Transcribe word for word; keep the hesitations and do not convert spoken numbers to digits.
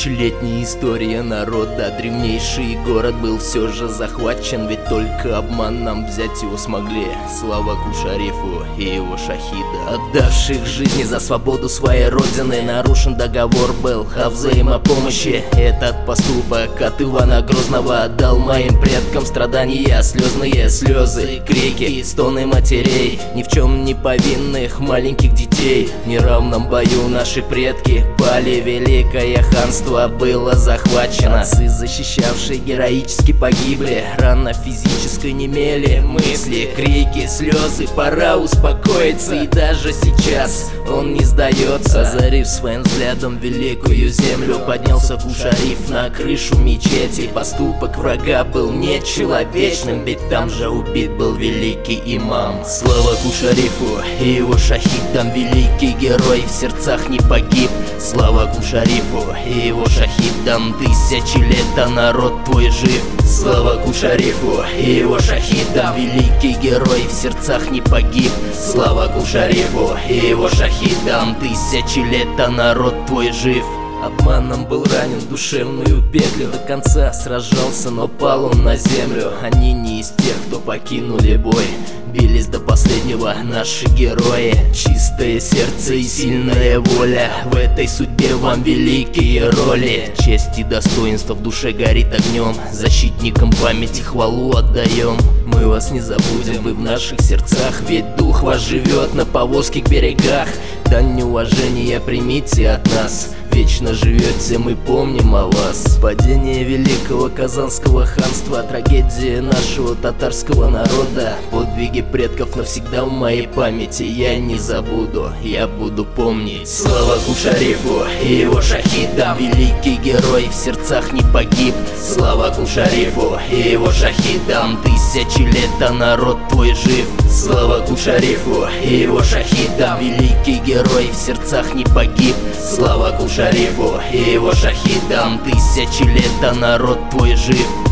Тысячелетняя история народа, древнейший город был все же захвачен, ведь только обман нам взять его смогли. Слава Кушарифу и его шахида, отдавших жизни за свободу своей родины. Нарушен договор был о взаимопомощи. Этот поступок от Ивана Грозного дал моим предкам страдания, слезные слезы, крики, стоны матерей, ни в чем не повинных маленьких детей. В неравном бою наши предки пали, великое ханство было захвачено. Отцы, защищавшие, героически погибли, рана физической немели, мысли, крики, слезы, пора успокоиться. И даже сейчас он не сдается. Озарив своим взглядом великую землю, поднялся Кушариф на крышу мечети. Поступок врага был нечеловечным, ведь там же убит был великий имам. Слава Кушарифу и его шахидам, великий герой в сердцах не погиб. Слава Кушарифу и его шахидам, тысячи лет, а народ твой жив. Слава Кушарифу и его шахидам, великий герой в сердцах не погиб. Слава Кушарифу и его шахидам, тысячи лет, а народ твой жив. Обманом был ранен в душевную петлю, до конца сражался, но пал он на землю. Они не из тех, кто покинули бой, бились до последнего наши герои. Чистое сердце и сильная воля, в этой судьбе вам великие роли. Честь и достоинство в душе горит огнем, защитникам памяти хвалу отдаем. Мы вас не забудем, вы в наших сердцах, ведь дух ваш живет на повозке к берегах. Дань неуважения примите от нас, вечно живете, мы помним о вас. Падение великого Казанского ханства, трагедия нашего татарского народа, подвиги предков навсегда в моей памяти. Я не забуду, я буду помнить. Слава Кушарифу и его шахидам, великий герой в сердцах не погиб. Слава Кушарифу и его шахидам, тысячи лет, а народ твой жив. Слава Кушарифу и его шахидам, великий герой в сердцах не погиб. Слава Кушарифу и его шахидам, тысячи лет, а народ твой жив.